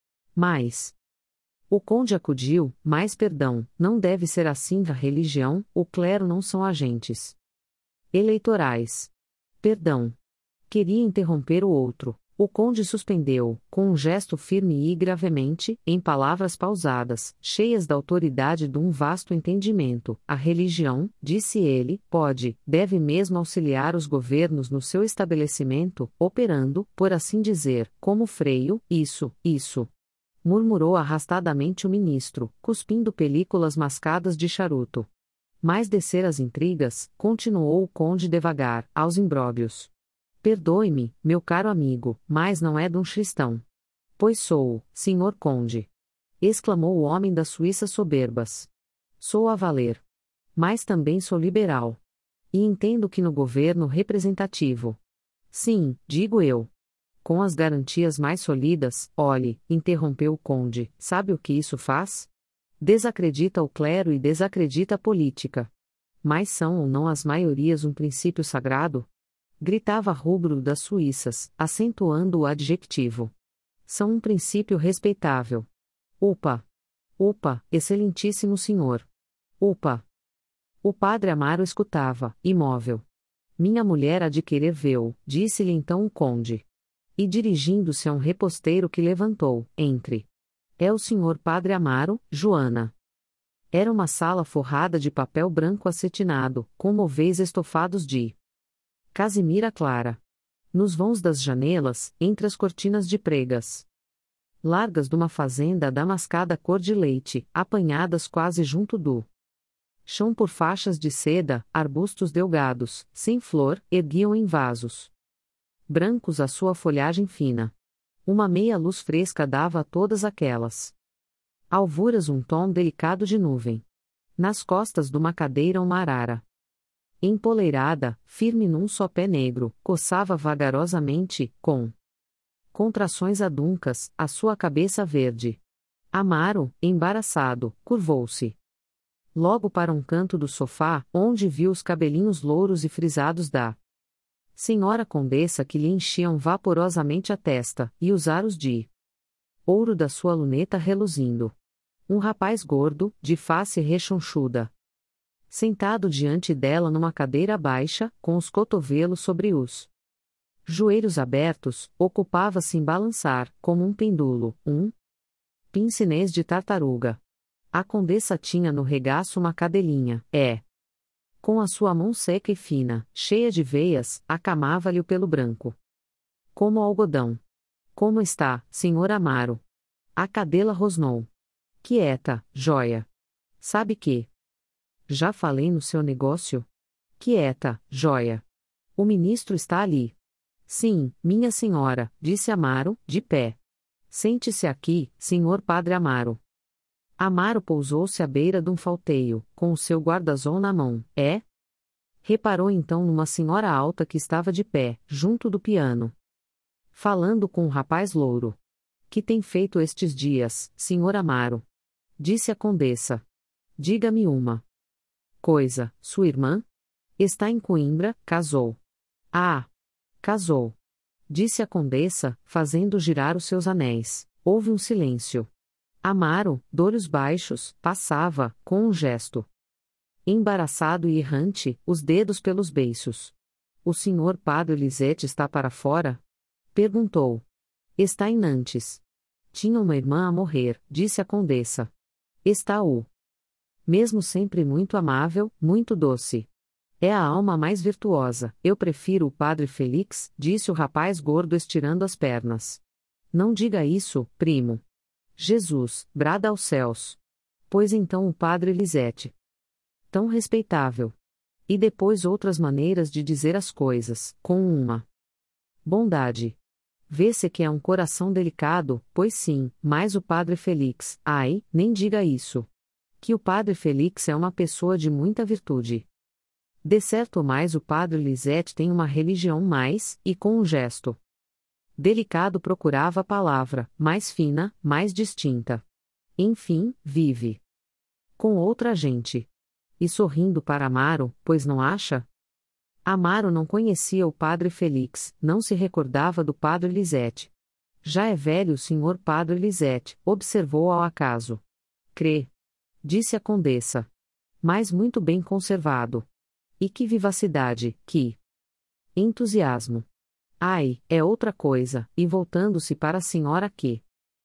mais. O conde acudiu, mas perdão, não deve ser assim a religião, o clero não são agentes eleitorais. Perdão. Queria interromper o outro. O conde suspendeu, com um gesto firme e gravemente, em palavras pausadas, cheias da autoridade de um vasto entendimento. A religião, disse ele, pode, deve mesmo auxiliar os governos no seu estabelecimento, operando, por assim dizer, como freio, isso, murmurou arrastadamente o ministro, cuspindo películas mascadas de charuto. Mais descer as intrigas, continuou o conde devagar, aos imbróglios. Perdoe-me, meu caro amigo, mas não é de um cristão. Pois sou, senhor conde. Exclamou o homem das suíças soberbas. Sou a valer. Mas também sou liberal. E entendo que no governo representativo. Sim, digo eu. Com as garantias mais sólidas, olhe, interrompeu o conde, sabe o que isso faz? Desacredita o clero e desacredita a política. Mas são ou não as maiorias um princípio sagrado? Gritava rubro das suíças, acentuando o adjetivo. São um princípio respeitável. Upa! Upa, excelentíssimo senhor! Upa! O padre Amaro escutava, imóvel. Minha mulher há de querer vê-lo, disse-lhe então o conde. E dirigindo-se a um reposteiro que levantou, entre. É o senhor padre Amaro, Joana. Era uma sala forrada de papel branco acetinado, com móveis estofados de casimira clara. Nos vãos das janelas, entre as cortinas de pregas largas de uma fazenda damascada cor de leite, apanhadas quase junto do chão por faixas de seda, arbustos delgados, sem flor, erguiam em vasos brancos a sua folhagem fina. Uma meia luz fresca dava a todas aquelas alvuras um tom delicado de nuvem. Nas costas de uma cadeira uma arara empoleirada, firme num só pé negro, coçava vagarosamente, com contrações aduncas, a sua cabeça verde. Amaro, embaraçado, curvou-se logo para um canto do sofá, onde viu os cabelinhos louros e frisados da senhora condessa que lhe enchiam vaporosamente a testa, e os aros de ouro da sua luneta reluzindo. Um rapaz gordo, de face rechonchuda, sentado diante dela numa cadeira baixa, com os cotovelos sobre os joelhos abertos, ocupava-se em balançar, como um pendúlo, um pince-nez de tartaruga. A condessa tinha no regaço uma cadelinha, com a sua mão seca e fina, cheia de veias, acamava-lhe o pelo branco. Como algodão. Como está, senhor Amaro? A cadela rosnou. Quieta, jóia. Sabe que? Já falei no seu negócio? Quieta, jóia. O ministro está ali. Sim, minha senhora, disse Amaro, de pé. Sente-se aqui, senhor padre Amaro. Amaro pousou-se à beira de um falteio, com o seu guardazol na mão. Reparou então numa senhora alta que estava de pé, junto do piano, falando com um rapaz louro. Que tem feito estes dias, senhor Amaro? Disse a condessa. Diga-me uma coisa, sua irmã? Está em Coimbra, casou. Ah! Casou. Disse a condessa, fazendo girar os seus anéis. Houve um silêncio. Amaro, de olhos baixos, passava, com um gesto embaraçado e errante, os dedos pelos beiços. O senhor padre Lisette está para fora? Perguntou. Está em Nantes. Tinha uma irmã a morrer, disse a condessa. Está o mesmo sempre muito amável, muito doce. É a alma mais virtuosa, eu prefiro o padre Félix, disse o rapaz gordo estirando as pernas. Não diga isso, primo. Jesus, brada aos céus. Pois então o padre Lisette. Tão respeitável. E depois outras maneiras de dizer as coisas, com uma Bondade. Vê-se que é um coração delicado, pois sim, mas o padre Félix, ai, nem diga isso. Que o padre Félix é uma pessoa de muita virtude. De certo mais o padre Lisette tem uma religião mais, e com um gesto delicado procurava a palavra, mais fina, mais distinta. Enfim, vive com outra gente. E sorrindo para Amaro, pois não acha? Amaro não conhecia o padre Félix, não se recordava do padre Lisette. Já é velho o senhor padre Lisette, observou ao acaso. Crê, disse a condessa. Mas muito bem conservado. E que vivacidade, que entusiasmo. Ai, é outra coisa, e voltando-se para a senhora que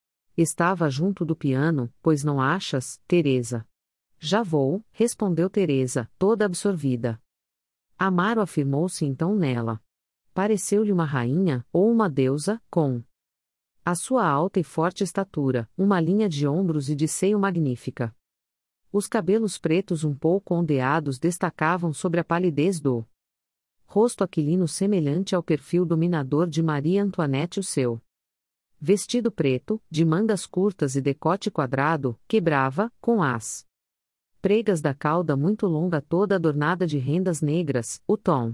estava junto do piano, pois não achas, Teresa? Já vou, respondeu Teresa, toda absorvida. Amaro afirmou-se então nela. Pareceu-lhe uma rainha, ou uma deusa, com a sua alta e forte estatura, uma linha de ombros e de seio magnífica. Os cabelos pretos um pouco ondeados destacavam sobre a palidez do rosto aquilino semelhante ao perfil dominador de Maria Antoinette o seu. Vestido preto, de mangas curtas e decote quadrado, quebrava, com as pregas da cauda muito longa toda adornada de rendas negras, o tom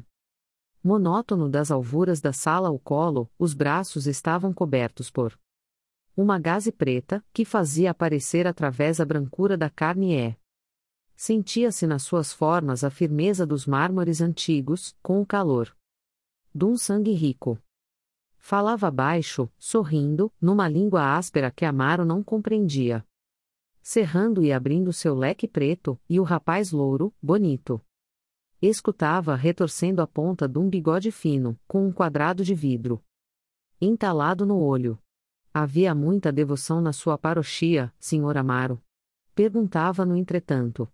monótono das alvuras da sala ao colo, os braços estavam cobertos por uma gaze preta, que fazia aparecer através a brancura da carne. Sentia-se nas suas formas a firmeza dos mármores antigos, com o calor de um sangue rico. Falava baixo, sorrindo, numa língua áspera que Amaro não compreendia. Cerrando e abrindo seu leque preto, e o rapaz louro, bonito. Escutava retorcendo a ponta de um bigode fino, com um quadrado de vidro entalado no olho. Havia muita devoção na sua paroxia, Sr. Amaro? Perguntava no entretanto.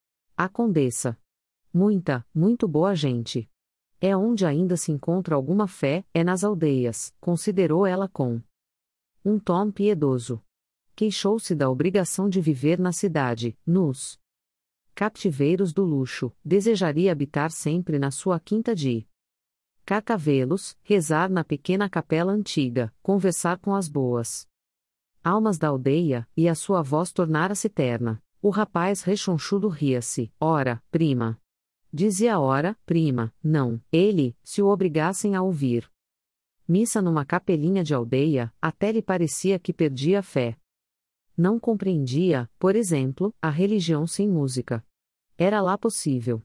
A condessa. Muita, muito boa gente. É onde ainda se encontra alguma fé, é nas aldeias, considerou ela com um tom piedoso. Queixou-se da obrigação de viver na cidade, nos captiveiros do luxo, desejaria habitar sempre na sua quinta de Carcavelos, rezar na pequena capela antiga, conversar com as boas almas da aldeia, e a sua voz tornara-se terna. O rapaz rechonchudo ria-se. Ora, prima. Dizia ora, prima, não, ele, se o obrigassem a ouvir missa numa capelinha de aldeia, até lhe parecia que perdia a fé. Não compreendia, por exemplo, a religião sem música. Era lá possível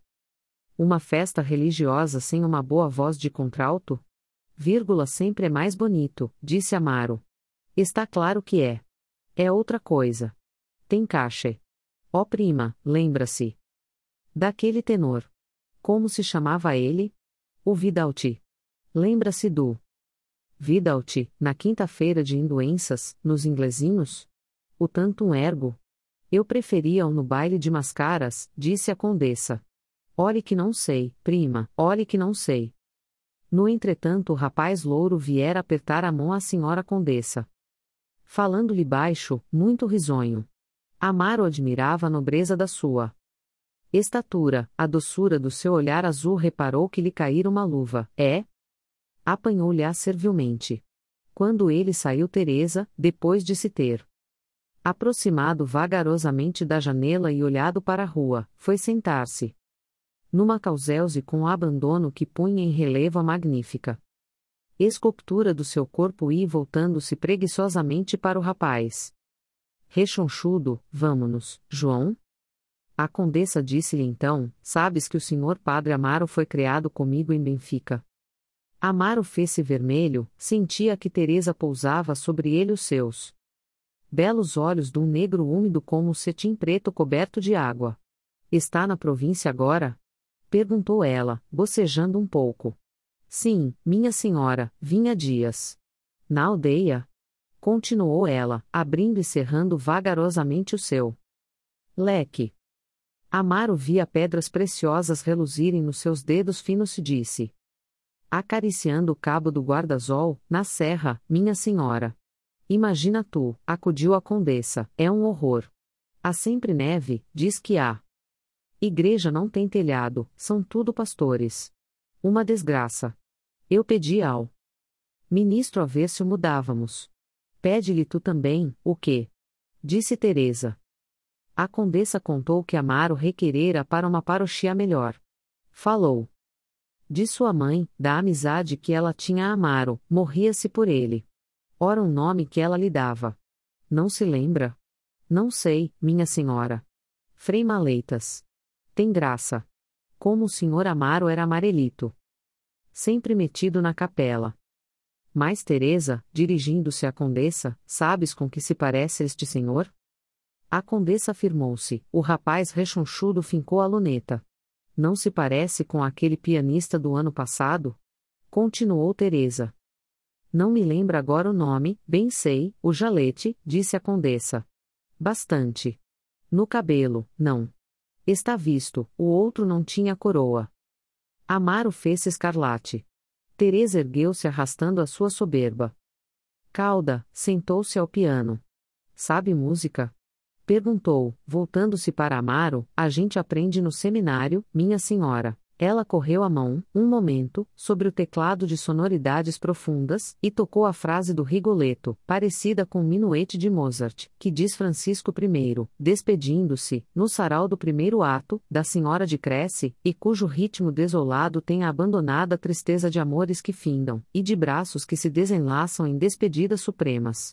uma festa religiosa sem uma boa voz de contralto? Vírgula sempre é mais bonito, disse Amaro. Está claro que é. É outra coisa. Tem caixa. Ó prima, lembra-se daquele tenor. Como se chamava ele? O Vidalti. Lembra-se do Vidalti, na quinta-feira de Induenças, nos inglesinhos? O tantum ergo. Eu preferia-o no baile de mascaras, disse a condessa. Olhe que não sei, prima, olhe que não sei. No entretanto o rapaz louro viera apertar a mão à senhora condessa. Falando-lhe baixo, muito risonho. Amaro admirava a nobreza da sua estatura, a doçura do seu olhar azul, reparou que lhe caíra uma luva. Apanhou-lhe-a servilmente. Quando ele saiu, Teresa, depois de se ter aproximado vagarosamente da janela e olhado para a rua, foi sentar-se numa causelse com o abandono que punha em relevo a magnífica escultura do seu corpo e voltando-se preguiçosamente para o rapaz. Rechonchudo, vamo-nos, João? A condessa disse-lhe então, sabes que o senhor padre Amaro foi criado comigo em Benfica. Amaro fez-se vermelho, sentia que Teresa pousava sobre ele os seus belos olhos de um negro úmido como o cetim preto coberto de água. Está na província agora? Perguntou ela, bocejando um pouco. Sim, minha senhora, vinha dias. Na aldeia? Continuou ela, abrindo e cerrando vagarosamente o seu leque. Amaro via pedras preciosas reluzirem nos seus dedos finos e disse, acariciando o cabo do guarda-sol, na serra, minha senhora. Imagina tu, acudiu a condessa, é um horror. Há sempre neve, diz que há. Igreja não tem telhado, são tudo pastores. Uma desgraça. Eu pedi ao Ministro, a ver se o mudávamos. Pede-lhe tu também, o quê? Disse Teresa. A condessa contou que Amaro requerera para uma paróquia melhor. Falou de sua mãe, da amizade que ela tinha a Amaro, morria-se por ele. Ora um nome que ela lhe dava. Não se lembra? Não sei, minha senhora. Frei Maleitas. Tem graça. Como o senhor Amaro era amarelito. Sempre metido na capela. Mas Teresa, dirigindo-se à condessa, sabes com que se parece este senhor? A condessa afirmou-se, o rapaz rechonchudo fincou a luneta. Não se parece com aquele pianista do ano passado? Continuou Teresa. Não me lembra agora o nome, bem sei, o Jalete, disse a condessa. Bastante. No cabelo, não. Está visto, o outro não tinha coroa. Amaro fez-se escarlate. Teresa ergueu-se arrastando a sua soberba. Cauda, sentou-se ao piano. Sabe música? Perguntou, voltando-se para Amaro, a gente aprende no seminário, minha senhora. Ela correu a mão, um momento, sobre o teclado de sonoridades profundas, e tocou a frase do Rigoletto, parecida com o minuete de Mozart, que diz Francisco I, despedindo-se, no sarau do primeiro ato, da Senhora de Cresce, e cujo ritmo desolado tem a abandonada tristeza de amores que findam, e de braços que se desenlaçam em despedidas supremas.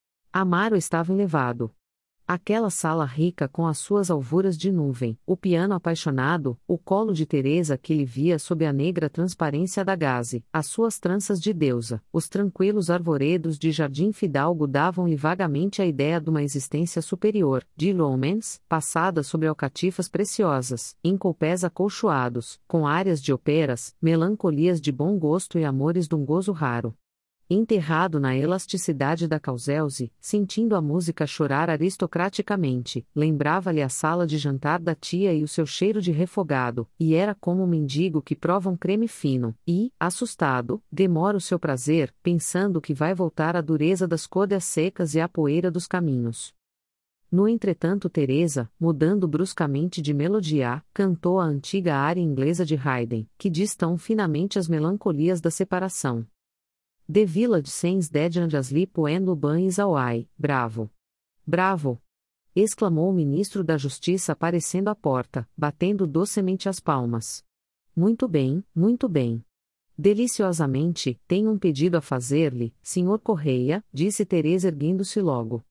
Amaro estava elevado. Aquela sala rica com as suas alvuras de nuvem, o piano apaixonado, o colo de Teresa que lhe via sob a negra transparência da gaze, as suas tranças de deusa, os tranquilos arvoredos de jardim fidalgo davam-lhe vagamente a ideia de uma existência superior, de Romans, passada sobre alcatifas preciosas, em coupés acolchoados, com áreas de óperas, melancolias de bom gosto e amores de um gozo raro. Enterrado na elasticidade da Causelse, sentindo a música chorar aristocraticamente, lembrava-lhe a sala de jantar da tia e o seu cheiro de refogado, e era como um mendigo que prova um creme fino, e, assustado, demora o seu prazer, pensando que vai voltar à dureza das cordas secas e à poeira dos caminhos. No entretanto Teresa, mudando bruscamente de melodia, cantou a antiga área inglesa de Haydn, que diz tão finamente as melancolias da separação. The Village Sings Dead and Asleep When Luban is Away, bravo! Bravo! Exclamou o ministro da Justiça aparecendo à porta, batendo docemente as palmas. Muito bem, muito bem. Deliciosamente, tenho um pedido a fazer-lhe, Sr. Correia, disse Teresa erguendo-se logo.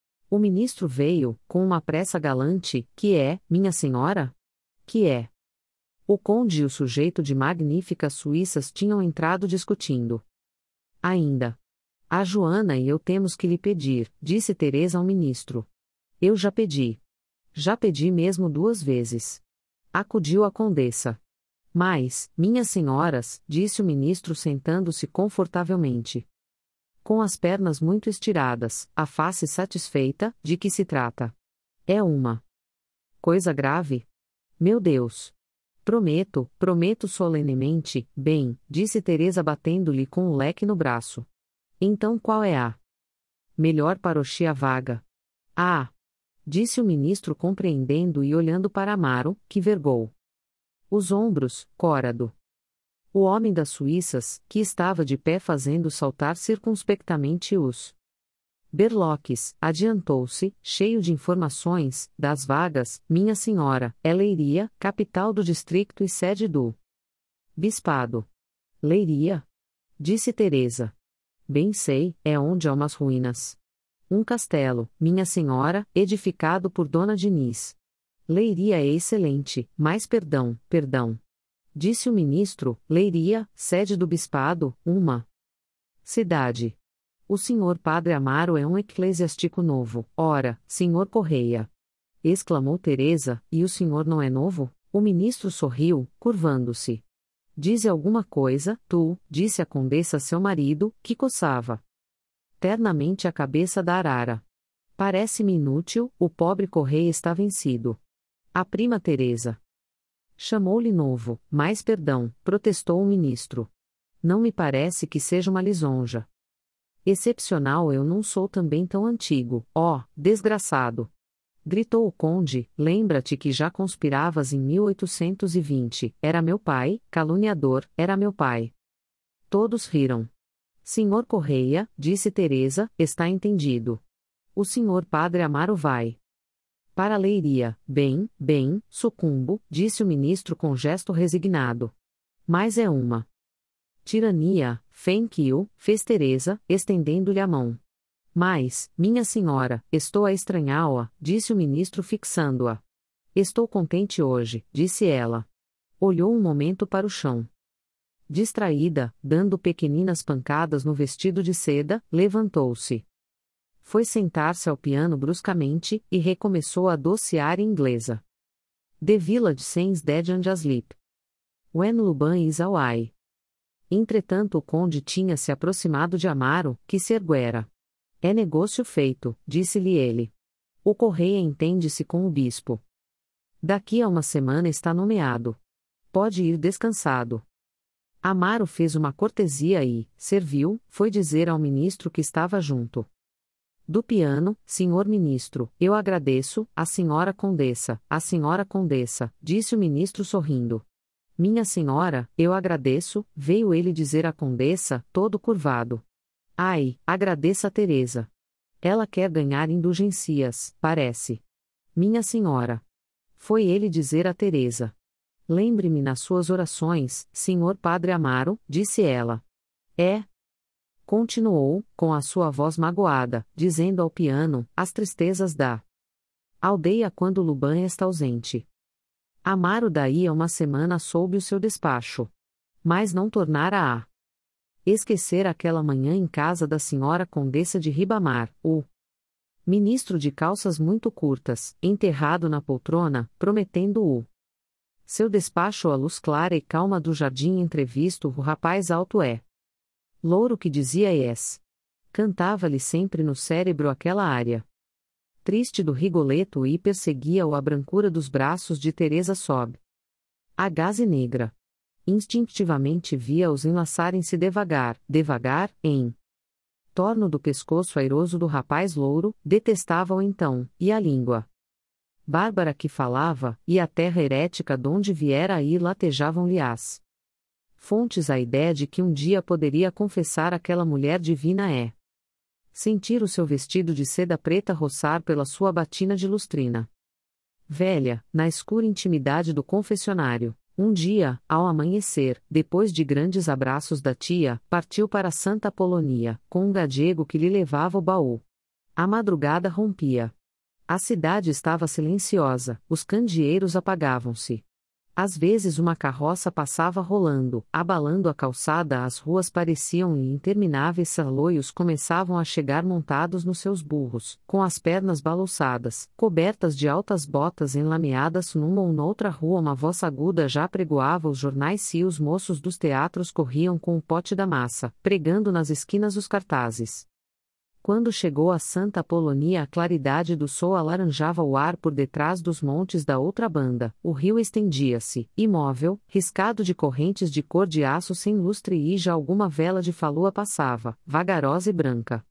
O ministro veio, com uma pressa galante, que é, minha senhora? Que é? O conde e o sujeito de magníficas suíças tinham entrado discutindo. Ainda. A Joana e eu temos que lhe pedir, disse Teresa ao ministro. Eu já pedi. Já pedi mesmo 2 vezes. Acudiu a condessa. Mas, minhas senhoras, disse o ministro sentando-se confortavelmente. Com as pernas muito estiradas, a face satisfeita, de que se trata? É uma coisa grave? Meu Deus! Prometo solenemente, bem, disse Teresa batendo-lhe com o leque no braço. Então qual é a melhor paróquia vaga? Ah! Disse o ministro compreendendo e olhando para Amaro, que vergou os ombros, córado. O homem das Suíças, que estava de pé fazendo saltar circunspectamente os berloques, adiantou-se, cheio de informações, das vagas, minha senhora, é Leiria, capital do distrito e sede do bispado. Leiria? Disse Teresa. Bem sei, é onde há umas ruínas. Um castelo, minha senhora, edificado por Dona Diniz. Leiria é excelente, mas perdão. Disse o ministro, Leiria, sede do bispado, uma cidade. O senhor Padre Amaro é um eclesiástico novo, ora, senhor Correia. Exclamou Teresa, e o senhor não é novo? O ministro sorriu, curvando-se. Dize alguma coisa, tu, disse a condessa a seu marido, que coçava ternamente a cabeça da arara. Parece-me inútil, o pobre Correia está vencido. A prima Teresa chamou-lhe novo, mas perdão, protestou o ministro. Não me parece que seja uma lisonja. Excepcional, eu não sou também tão antigo, ó, desgraçado! Gritou o conde, lembra-te que já conspiravas em 1820, era meu pai, caluniador, era meu pai. Todos riram. Senhor Correia, disse Teresa, está entendido. O senhor Padre Amaro vai para a Leiria. Bem, bem, sucumbo, disse o ministro com gesto resignado. Mas é uma tirania, thank you, fez Teresa, estendendo-lhe a mão. Mas, minha senhora, estou a estranhá-la, disse o ministro fixando-a. Estou contente hoje, disse ela. Olhou um momento para o chão. Distraída, dando pequeninas pancadas no vestido de seda, levantou-se. Foi sentar-se ao piano bruscamente, e recomeçou a doce área inglesa. The Village Sings Dead and Asleep. When Luban is away. Entretanto o conde tinha se aproximado de Amaro, que se erguera. É negócio feito, disse-lhe ele. O Correia entende-se com o bispo. Daqui a uma semana está nomeado. Pode ir descansado. Amaro fez uma cortesia e, serviu, foi dizer ao ministro que estava junto do piano: senhor ministro, eu agradeço, a senhora condessa, disse o ministro sorrindo. Minha senhora, eu agradeço, veio ele dizer à condessa, todo curvado. Ai, agradeça a Teresa. Ela quer ganhar indulgências, parece. Minha senhora. Foi ele dizer a Teresa. Lembre-me nas suas orações, senhor Padre Amaro, disse ela. É. Continuou, com a sua voz magoada, dizendo ao piano, as tristezas da aldeia quando Luban está ausente. Amaro daí a uma semana soube o seu despacho. Mas não tornara a esquecer aquela manhã em casa da senhora Condessa de Ribamar, o ministro de calças muito curtas, enterrado na poltrona, prometendo-o seu despacho à luz clara e calma do jardim entrevisto o rapaz alto é. Louro que dizia yes. Cantava-lhe sempre no cérebro aquela área triste do Rigoletto e perseguia-o a brancura dos braços de Teresa sob a gaze negra. Instintivamente via-os enlaçarem-se devagar, em torno do pescoço airoso do rapaz louro, detestava-o então, e a língua bárbara que falava, e a terra herética donde viera aí latejavam-lhe as fontes. A ideia de que um dia poderia confessar aquela mulher divina é sentir o seu vestido de seda preta roçar pela sua batina de lustrina velha, na escura intimidade do confessionário. Um dia, ao amanhecer, depois de grandes abraços da tia, partiu para Santa Apolonia, com um gadiego que lhe levava o baú. A madrugada rompia. A cidade estava silenciosa, os candeeiros apagavam-se. Às vezes uma carroça passava rolando, abalando a calçada, as ruas pareciam-lhe intermináveis, saloios começavam a chegar montados nos seus burros, com as pernas balouçadas, cobertas de altas botas enlameadas. Numa ou noutra rua uma voz aguda já pregoava os jornais e os moços dos teatros corriam com o pote da massa, pregando nas esquinas os cartazes. Quando chegou a Santa Apolonia, a claridade do sol alaranjava o ar por detrás dos montes da outra banda, o rio estendia-se, imóvel, riscado de correntes de cor de aço sem lustre e já alguma vela de falua passava, vagarosa e branca.